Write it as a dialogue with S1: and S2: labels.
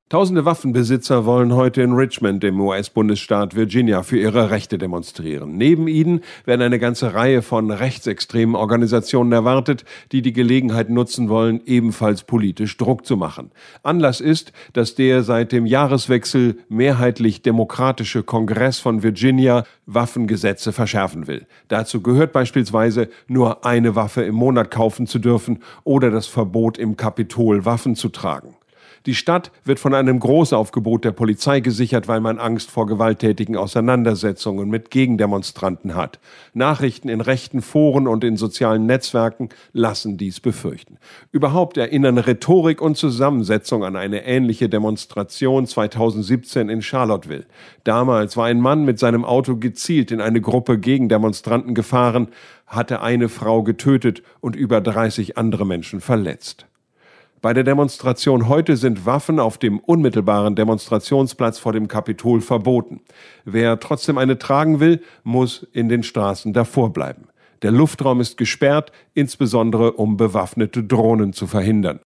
S1: Tausende Waffenbesitzer wollen heute in Richmond, im US-Bundesstaat Virginia, für ihre Rechte demonstrieren. Neben ihnen werden eine ganze Reihe von rechtsextremen Organisationen erwartet, die die Gelegenheit nutzen wollen, ebenfalls politisch Druck zu machen. Anlass ist, dass der seit dem Jahreswechsel mehrheitlich demokratische Kongress von Virginia Waffengesetze verschärfen will. Dazu gehört beispielsweise, nur eine Waffe im Monat kaufen zu dürfen oder das Verbot, im Kapitol Waffen zu tragen. Die Stadt wird von einem Großaufgebot der Polizei gesichert, weil man Angst vor gewalttätigen Auseinandersetzungen mit Gegendemonstranten hat. Nachrichten in rechten Foren und in sozialen Netzwerken lassen dies befürchten. Überhaupt erinnern Rhetorik und Zusammensetzung an eine ähnliche Demonstration 2017 in Charlottesville. Damals war ein Mann mit seinem Auto gezielt in eine Gruppe Gegendemonstranten gefahren, hatte eine Frau getötet und über 30 andere Menschen verletzt. Bei der Demonstration heute sind Waffen auf dem unmittelbaren Demonstrationsplatz vor dem Kapitol verboten. Wer trotzdem eine tragen will, muss in den Straßen davor bleiben. Der Luftraum ist gesperrt, insbesondere um bewaffnete Drohnen zu verhindern.